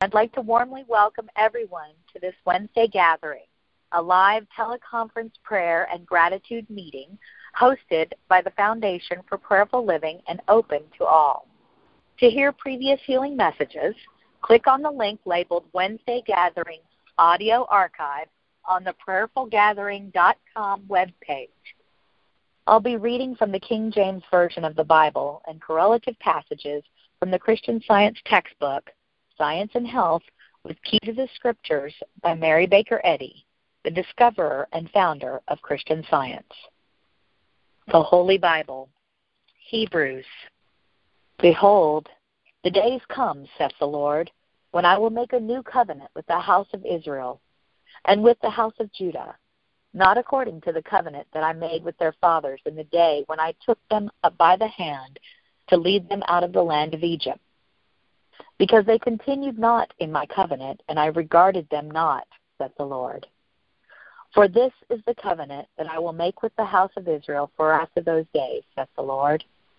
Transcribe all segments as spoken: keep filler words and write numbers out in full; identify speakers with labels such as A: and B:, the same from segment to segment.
A: I'd like to warmly welcome everyone to this Wednesday gathering, a live teleconference prayer and gratitude meeting hosted by the Foundation for Prayerful Living and open to all. To hear previous healing messages, click on the link labeled Wednesday Gathering Audio Archive on the prayerful gathering dot com webpage. I'll be reading from the King James Version of the Bible and correlative passages from the Christian Science textbook, Science and Health with Key to the Scriptures by Mary Baker Eddy, the discoverer and founder of Christian Science. The Holy Bible, Hebrews. Behold, the days come, saith the Lord, when I will make a new covenant with the house of Israel and with the house of Judah, not according to the covenant that I made with their fathers in the day when I took them up by the hand to lead them out of the land of Egypt. Because they continued not in my covenant, and I regarded them not, saith the Lord. For this is the covenant that I will make with the house of Israel for after those days, saith the Lord.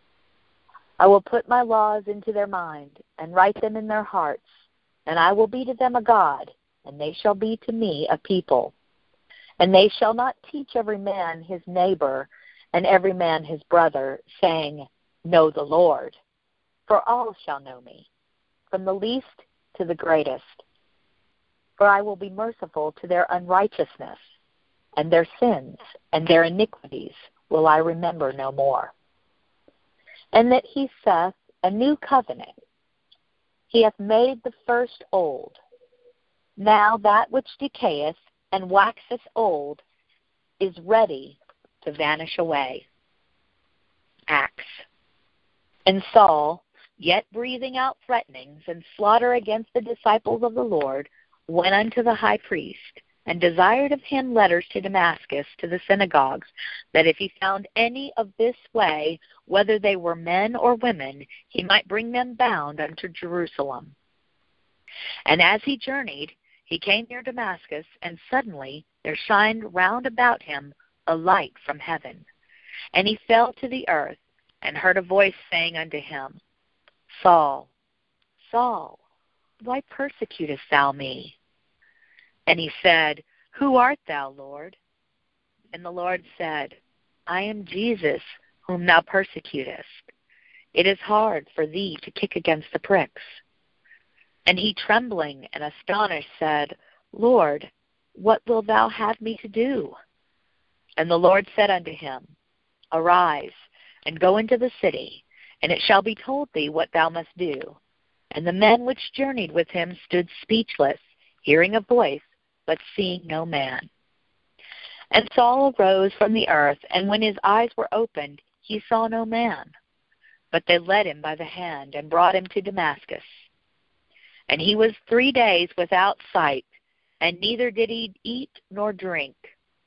A: I will put my laws into their mind, and write them in their hearts, and I will be to them a God, and they shall be to me a people. And they shall not teach every man his neighbor, and every man his brother, saying, Know the Lord. For all shall know me, from the least to the greatest. For I will be merciful to their unrighteousness, and their sins and their iniquities will I remember no more. And that he saith, A new covenant. He hath made the first old. Now that which decayeth and waxeth old is ready to vanish away. Acts. And Saul, yet breathing out threatenings and slaughter against the disciples of the Lord, went unto the high priest, and desired of him letters to Damascus to the synagogues, that if he found any of this way, whether they were men or women, he might bring them bound unto Jerusalem. And as he journeyed, he came near Damascus, and suddenly there shined round about him a light from heaven. And he fell to the earth, and heard a voice saying unto him, Saul, Saul, why persecutest thou me? And he said, Who art thou, Lord? And the Lord said, I am Jesus, whom thou persecutest. It is hard for thee to kick against the pricks. And he, trembling and astonished, said, Lord, what wilt thou have me to do? And the Lord said unto him, Arise, and go into the city, and it shall be told thee what thou must do. And the men which journeyed with him stood speechless, hearing a voice, but seeing no man. And Saul arose from the earth, and when his eyes were opened, he saw no man. But they led him by the hand, and brought him to Damascus. And he was three days without sight, and neither did he eat nor drink.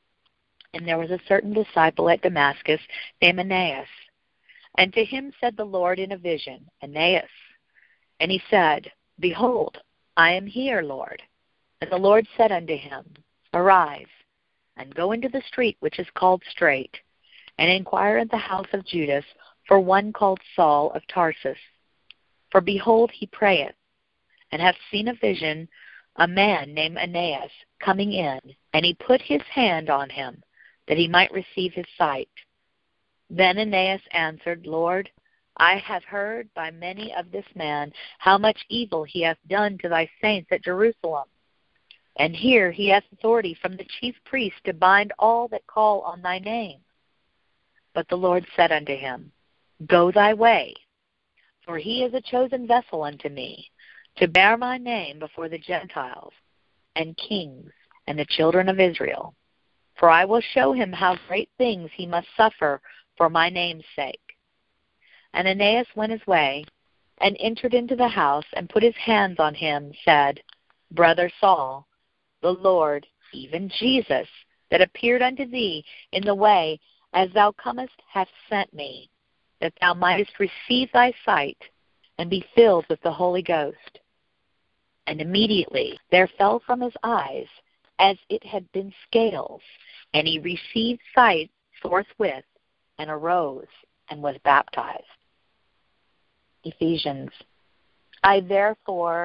A: And there was a certain disciple at Damascus named Ananias. And to him said the Lord in a vision, Ananias. And he said, Behold, I am here, Lord. And the Lord said unto him, Arise, and go into the street which is called Straight, and inquire at the house of Judas for one called Saul of Tarsus. For behold, he prayeth, and hath seen a vision, a man named Ananias coming in, and he put his hand on him, that he might receive his sight. Then Ananias answered, Lord, I have heard by many of this man how much evil he hath done to thy saints at Jerusalem. And here he hath authority from the chief priest to bind all that call on thy name. But the Lord said unto him, Go thy way, for he is a chosen vessel unto me, to bear my name before the Gentiles, and kings, and the children of Israel. For I will show him how great things he must suffer for my name's sake. And Ananias went his way, and entered into the house, and put his hands on him, said, Brother Saul, the Lord, even Jesus, that appeared unto thee in the way as thou comest, hath sent me, that thou mightest receive thy sight, and be filled with the Holy Ghost. And immediately there fell from his eyes as it had been scales, and he received sight forthwith, and arose, and was baptized. Ephesians. I therefore,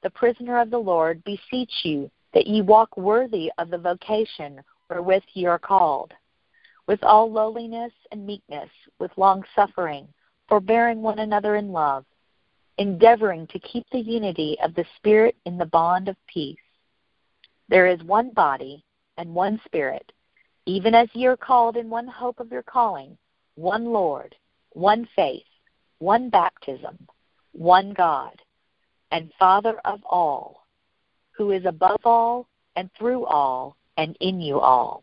A: the prisoner of the Lord, beseech you that ye walk worthy of the vocation wherewith ye are called, with all lowliness and meekness, with long-suffering, forbearing one another in love, endeavoring to keep the unity of the Spirit in the bond of peace. There is one body and one Spirit, even as ye are called in one hope of your calling, one Lord, one faith, one baptism, one God, and Father of all, who is above all and through all and in you all.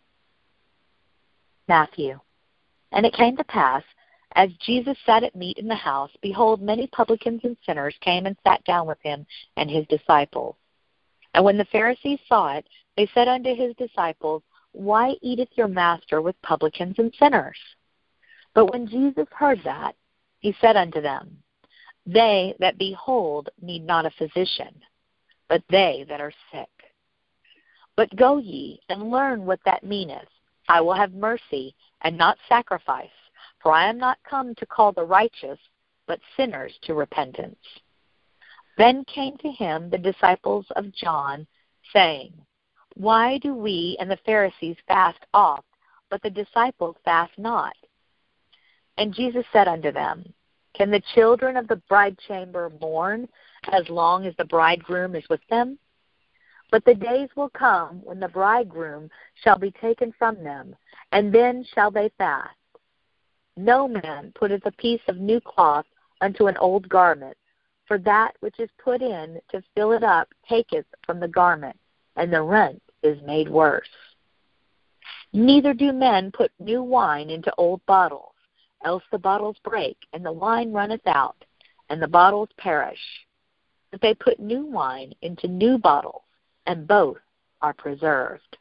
A: Matthew. And it came to pass, as Jesus sat at meat in the house, behold, many publicans and sinners came and sat down with him and his disciples. And when the Pharisees saw it, they said unto his disciples, Why eateth your master with publicans and sinners? But when Jesus heard that, he said unto them, They that be whole need not a physician, but they that are sick. But go ye and learn what that meaneth. I will have mercy and not sacrifice, for I am not come to call the righteous, but sinners to repentance. Then came to him the disciples of John, saying, Why do we and the Pharisees fast oft, but the disciples fast not? And Jesus said unto them, Can the children of the bridechamber mourn as long as the bridegroom is with them? But the days will come when the bridegroom shall be taken from them, and then shall they fast. No man putteth a piece of new cloth unto an old garment, for that which is put in to fill it up taketh from the garment, and the rent is made worse. Neither do men put new wine into old bottles, else the bottles break, and the wine runneth out, and the bottles perish. But they put new wine into new bottles, and both are preserved.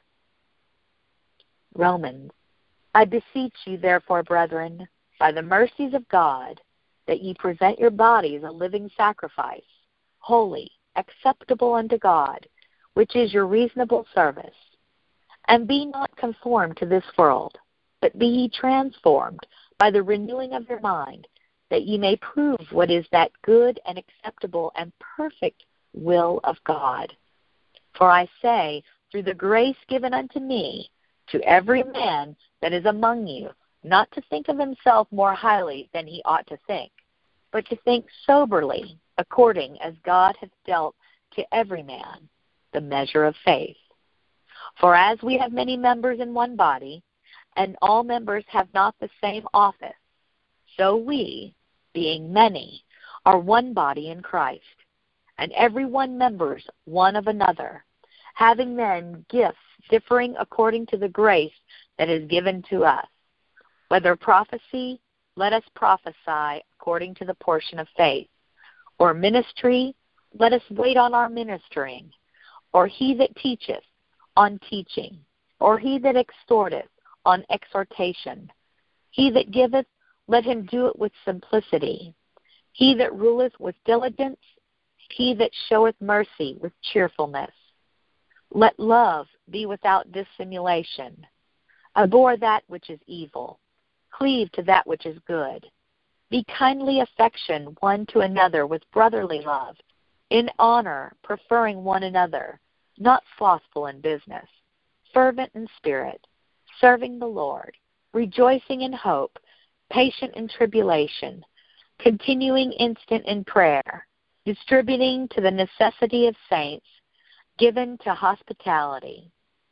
A: Romans. I beseech you, therefore, brethren, by the mercies of God, that ye present your bodies a living sacrifice, holy, acceptable unto God, which is your reasonable service. And be not conformed to this world, but be ye transformed by the renewing of your mind, that ye may prove what is that good and acceptable and perfect will of God. For I say, through the grace given unto me, to every man that is among you, not to think of himself more highly than he ought to think, but to think soberly, according as God hath dealt to every man the measure of faith. For as we have many members in one body, and all members have not the same office, so we, being many, are one body in Christ, and every one members one of another, having then gifts differing according to the grace that is given to us. Whether prophecy, let us prophesy according to the portion of faith, or ministry, let us wait on our ministering, or he that teacheth, on teaching, or he that exhorteth, on exhortation. He that giveth, let him do it with simplicity. He that ruleth with diligence, he that showeth mercy with cheerfulness. Let love be without dissimulation. Abhor that which is evil. Cleave to that which is good. Be kindly affection one to another with brotherly love, in honor preferring one another, not slothful in business, fervent in spirit, serving the Lord, rejoicing in hope, patient in tribulation, continuing instant in prayer, distributing to the necessity of saints, given to hospitality.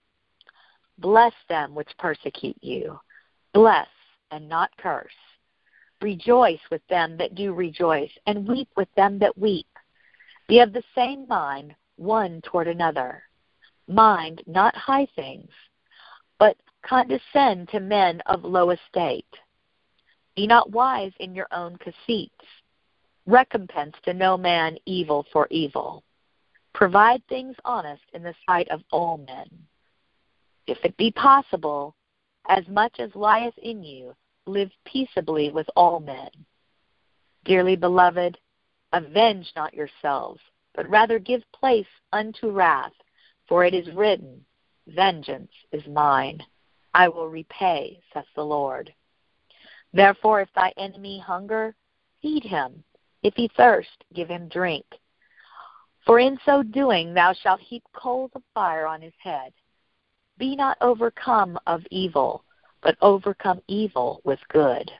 A: Bless them which persecute you. Bless and not curse. Rejoice with them that do rejoice, and weep with them that weep. Be of the same mind one toward another. Mind not high things, but condescend to men of low estate. Be not wise in your own conceits. Recompense to no man evil for evil. Provide things honest in the sight of all men. If it be possible, as much as lieth in you, live peaceably with all men. Dearly beloved, avenge not yourselves, but rather give place unto wrath, for it is written, Vengeance is mine, I will repay, saith the Lord. Therefore, if thy enemy hunger, feed him. If he thirst, give him drink. For in so doing thou shalt heap coals of fire on his head. Be not overcome of evil, but overcome evil with good.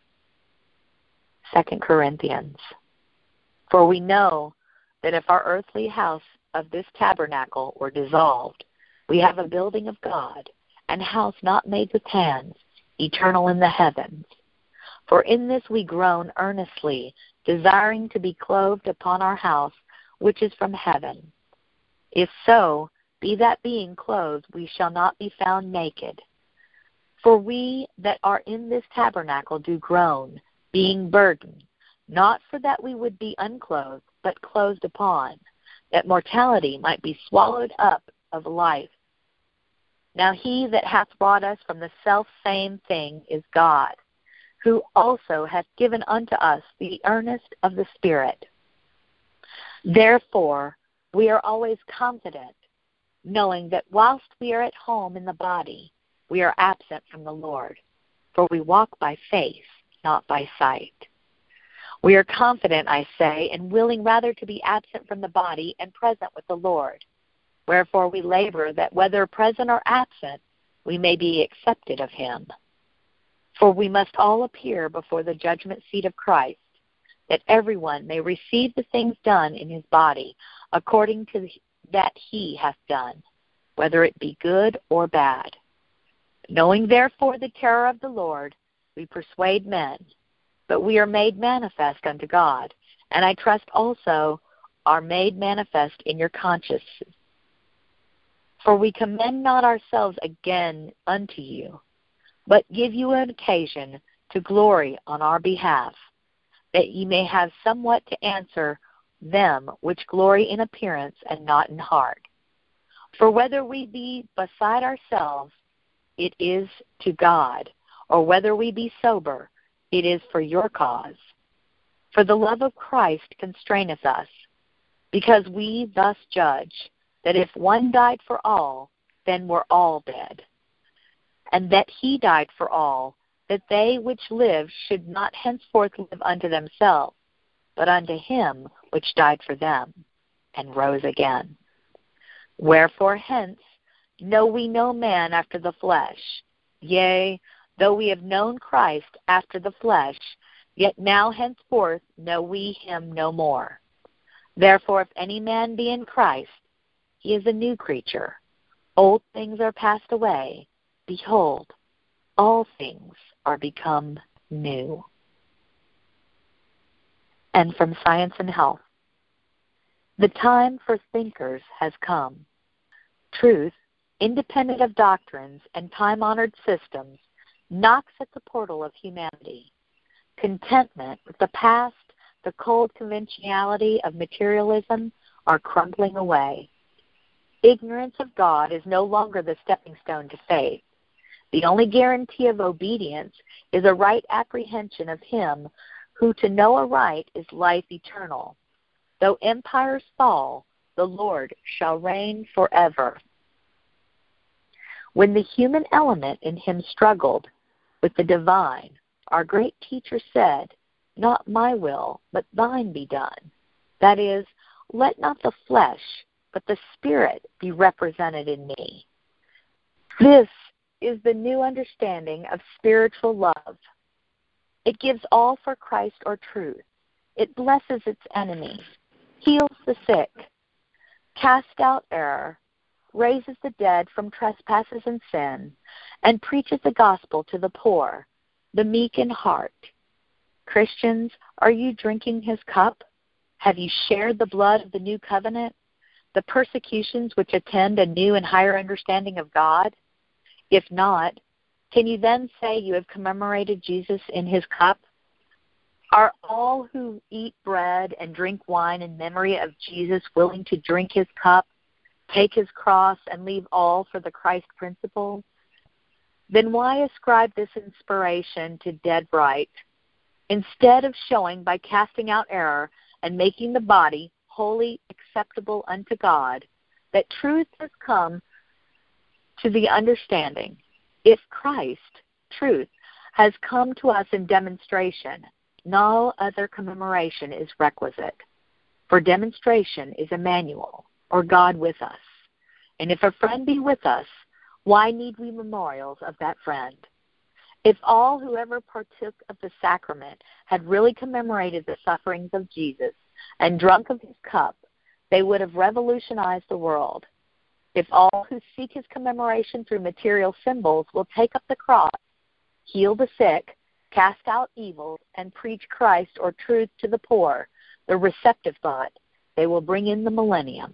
A: Second Corinthians. For we know that if our earthly house of this tabernacle were dissolved, we have a building of God, an house not made with hands, eternal in the heavens. For in this we groan earnestly, desiring to be clothed upon our house, which is from heaven. If so, be that being clothed, we shall not be found naked. For we that are in this tabernacle do groan, being burdened, not for that we would be unclothed, but clothed upon, that mortality might be swallowed up of life. Now he that hath brought us from the selfsame thing is God, who also hath given unto us the earnest of the Spirit. Therefore we are always confident, knowing that whilst we are at home in the body, we are absent from the Lord. For we walk by faith, not by sight. We are confident, I say, and willing rather to be absent from the body and present with the Lord. Wherefore we labor that whether present or absent, we may be accepted of him. For we must all appear before the judgment seat of Christ, that everyone may receive the things done in his body according to that he hath done, whether it be good or bad. Knowing therefore the terror of the Lord, we persuade men, but we are made manifest unto God, and I trust also are made manifest in your consciences. For we commend not ourselves again unto you, but give you an occasion to glory on our behalf, that ye may have somewhat to answer them which glory in appearance and not in heart. For whether we be beside ourselves, it is to God, or whether we be sober, it is for your cause. For the love of Christ constraineth us, because we thus judge, that if one died for all, then were all dead. And that he died for all, that they which live should not henceforth live unto themselves, but unto him which died for them, and rose again. Wherefore hence know we no man after the flesh. Yea, though we have known Christ after the flesh, yet now henceforth know we him no more. Therefore if any man be in Christ, he is a new creature. Old things are passed away. Behold, all things are become new. And from Science and Health. The time for thinkers has come. Truth, independent of doctrines and time-honored systems, knocks at the portal of humanity. Contentment with the past, the cold conventionality of materialism are crumbling away. Ignorance of God is no longer the stepping stone to faith. The only guarantee of obedience is a right apprehension of him who to know aright is life eternal. Though empires fall, the Lord shall reign forever. When the human element in him struggled with the divine, our great teacher said, "Not my will, but thine be done." That is, let not the flesh, but the Spirit be represented in me. This is the new understanding of spiritual love. It gives all for Christ or truth. It blesses its enemies, heals the sick, casts out error, raises the dead from trespasses and sin, and preaches the gospel to the poor, the meek in heart. Christians, are you drinking his cup? Have you shared the blood of the new covenant, the persecutions which attend a new and higher understanding of God? If not, can you then say you have commemorated Jesus in his cup? Are all who eat bread and drink wine in memory of Jesus willing to drink his cup, take his cross, and leave all for the Christ principle? Then why ascribe this inspiration to dead right, instead of showing by casting out error and making the body wholly acceptable unto God, that truth has come to the understanding? If Christ, truth, has come to us in demonstration, no other commemoration is requisite. For demonstration is Emmanuel, or God with us. And if a friend be with us, why need we memorials of that friend? If all who ever partook of the sacrament had really commemorated the sufferings of Jesus and drunk of his cup, they would have revolutionized the world. If all who seek his commemoration through material symbols will take up the cross, heal the sick, cast out evils, and preach Christ or truth to the poor, the receptive thought, they will bring in the millennium.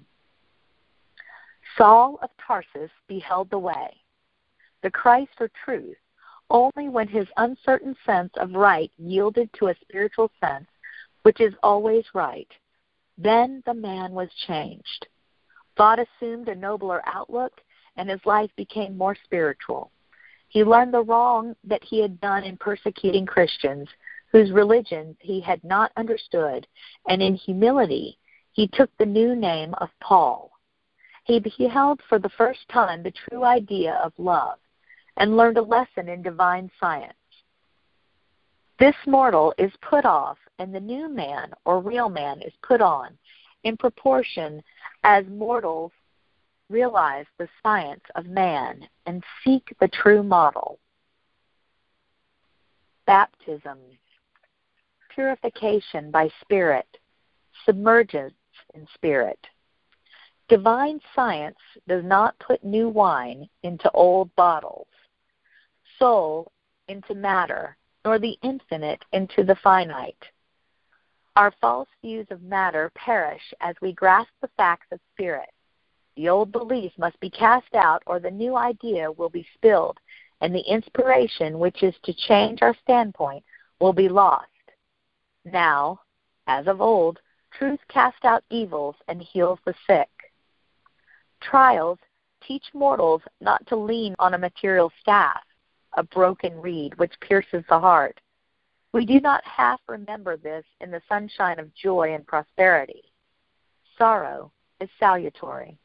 A: Saul of Tarsus beheld the way, the Christ or truth, only when his uncertain sense of right yielded to a spiritual sense, which is always right. Then the man was changed. Thought assumed a nobler outlook, and his life became more spiritual. He learned the wrong that he had done in persecuting Christians, whose religion he had not understood, and in humility he took the new name of Paul. He beheld for the first time the true idea of love, and learned a lesson in divine science. This mortal is put off, and the new man, or real man, is put on, in proportion as mortals realize the science of man and seek the true model. Baptism, purification by spirit, submergence in spirit. Divine science does not put new wine into old bottles, soul into matter, nor the infinite into the finite. Our false views of matter perish as we grasp the facts of spirit. The old belief must be cast out, or the new idea will be spilled, and the inspiration, which is to change our standpoint, will be lost. Now, as of old, truth casts out evils and heals the sick. Trials teach mortals not to lean on a material staff, a broken reed which pierces the heart. We do not half remember this in the sunshine of joy and prosperity. Sorrow is salutary.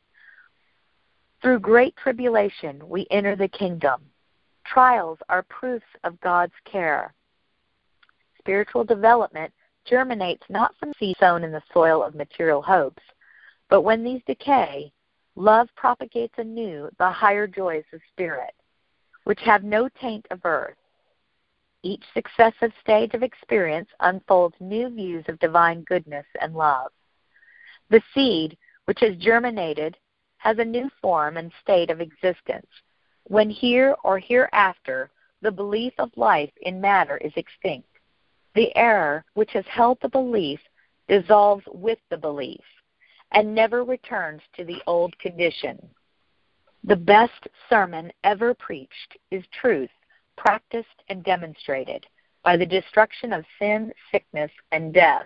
A: Through great tribulation we enter the kingdom. Trials are proofs of God's care. Spiritual development germinates not from seed sown in the soil of material hopes, but when these decay, love propagates anew the higher joys of spirit, which have no taint of earth. Each successive stage of experience unfolds new views of divine goodness and love. The seed, which has germinated, has a new form and state of existence, when here or hereafter the belief of life in matter is extinct. The error which has held the belief dissolves with the belief and never returns to the old condition. The best sermon ever preached is truth, practiced and demonstrated by the destruction of sin, sickness, and death.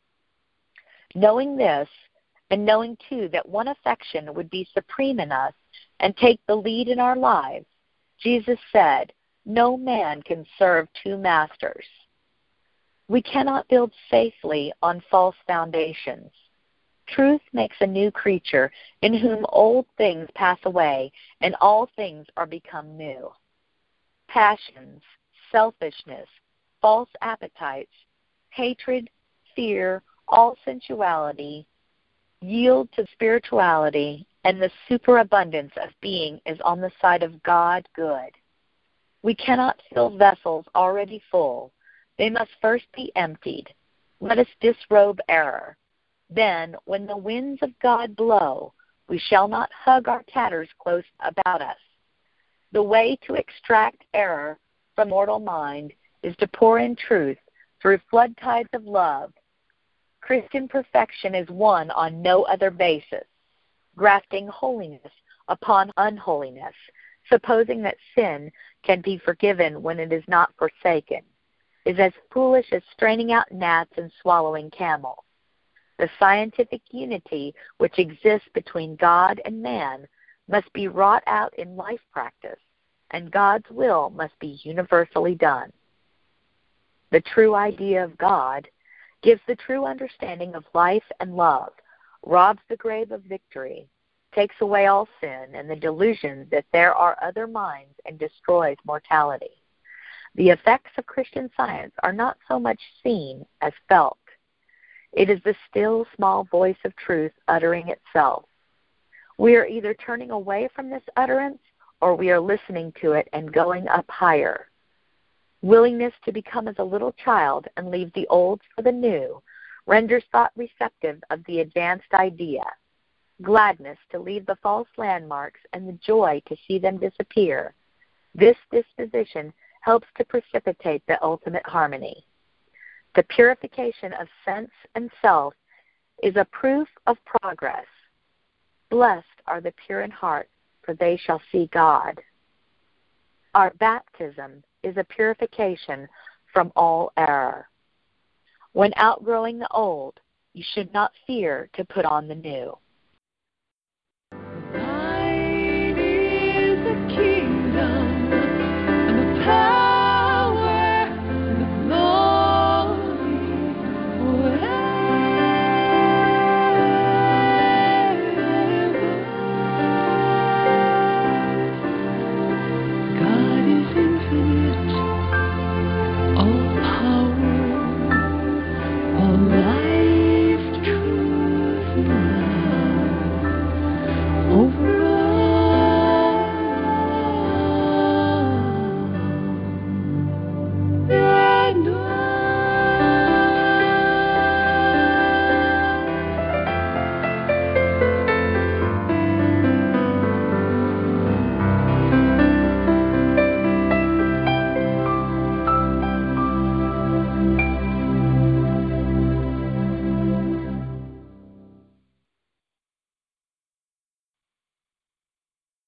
A: Knowing this, and knowing too that one affection would be supreme in us and take the lead in our lives, Jesus said, "No man can serve two masters." We cannot build safely on false foundations. Truth makes a new creature, in whom old things pass away and all things are become new. Passions, selfishness, false appetites, hatred, fear, all sensuality, yield to spirituality, and the superabundance of being is on the side of God good. We cannot fill vessels already full. They must first be emptied. Let us disrobe error. Then, when the winds of God blow, we shall not hug our tatters close about us. The way to extract error from mortal mind is to pour in truth through flood tides of love. Christian perfection is won on no other basis, grafting holiness upon unholiness, supposing that sin can be forgiven when it is not forsaken, is as foolish as straining out gnats and swallowing camels. The scientific unity which exists between God and man must be wrought out in life practice, and God's will must be universally done. The true idea of God gives the true understanding of life and love, robs the grave of victory, takes away all sin and the delusion that there are other minds, and destroys mortality. The effects of Christian Science are not so much seen as felt. It is the still, small voice of truth uttering itself. We are either turning away from this utterance or we are listening to it and going up higher. Willingness to become as a little child and leave the old for the new renders thought receptive of the advanced idea. Gladness to leave the false landmarks and the joy to see them disappear. This disposition helps to precipitate the ultimate harmony. The purification of sense and self is a proof of progress. Blessed are the pure in heart, for they shall see God. Our baptism is a purification from all error. When outgrowing the old, you should not fear to put on the new.